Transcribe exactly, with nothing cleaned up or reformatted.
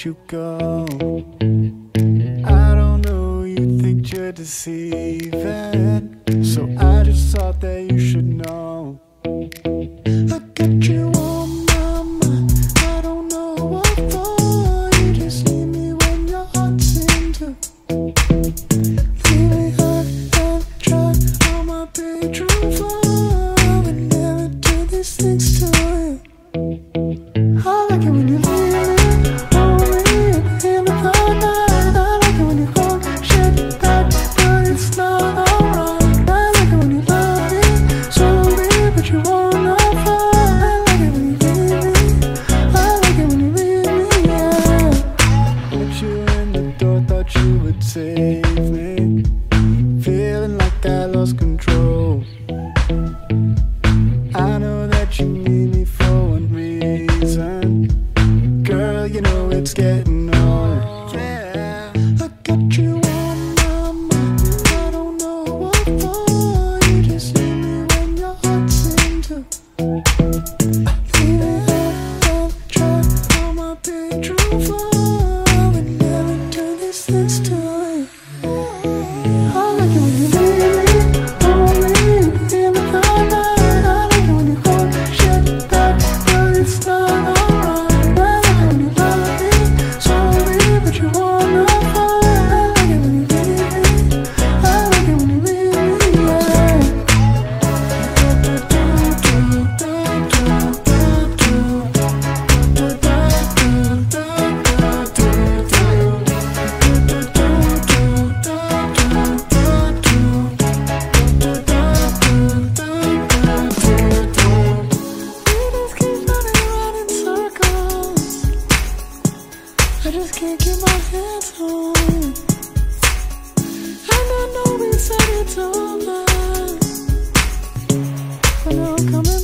you go. I don't know, you think you're deceiving, so I just thought that you should know. I got you on my mind, I don't know what for. You just need me when your heart's into. Leave me high and dry on my bedroom floor. I would never do these things to you. I like it when you leave me, hold me in the cold night. I like it when you hold shit back, but it's not alright. I like it when you love me slowly, but you wanna fight. I like it when you leave me, I like it when you leave me, yeah. Put you in the door, thought you would save me. Feeling like I lost control. I know that you need me for one reason. Girl, you know it's getting old. Yeah, I got you on my mind, I don't know what for. You just need me when your heart's into. Leave me high and dry on my bedroom floor. I would never do these things to you. I like it when you leave me, hold me in the cold night. I like it when you hold shit back, but it's not alright. I like it when you love me slowly, but you wanna fight. I like it when you leave me, I like it when you leave me, yeah. I just can't keep my hands on. And I know we said it's over, but now I'm coming